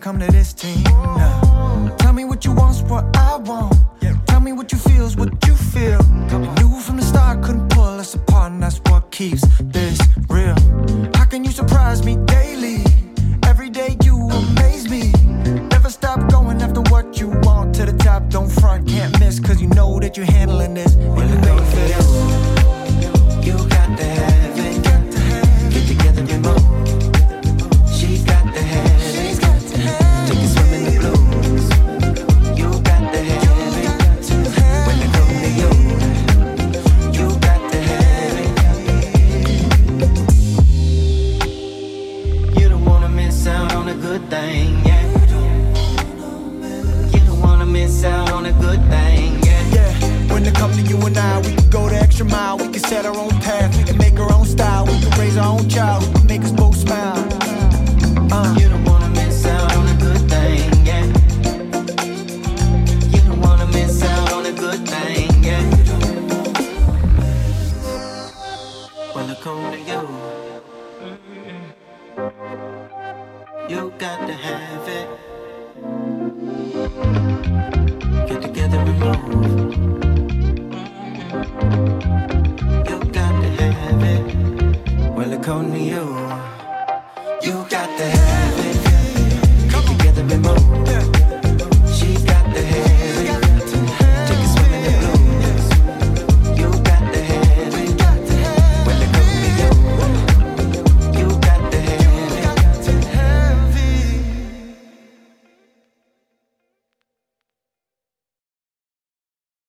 come to this team now. Tell me what you want's what I want. Tell me what you feel's what you feel. I knew from the start couldn't pull us apart, and that's what keeps this real. How can you surprise me daily? Every day you amaze me. Never stop going after what you want. To the top, don't front, can't miss, cause you know that you're handling this. And you made for this. You got to have it. Get together and move. She's got to have it. Take a swim in the blues. You got to have it. When it comes to you, you got to have it. You don't wanna miss out on a good thing, yeah. You don't wanna miss out on a good thing, yeah. Yeah, when it comes to you and I, we can go the extra mile. We can set our own path, we can make our own style. We can raise our own child, we can make us both smile. You don't wanna miss out on a good thing, yeah. You don't wanna miss out on a good thing, yeah. When I come to you, you got to have it. Get together and move.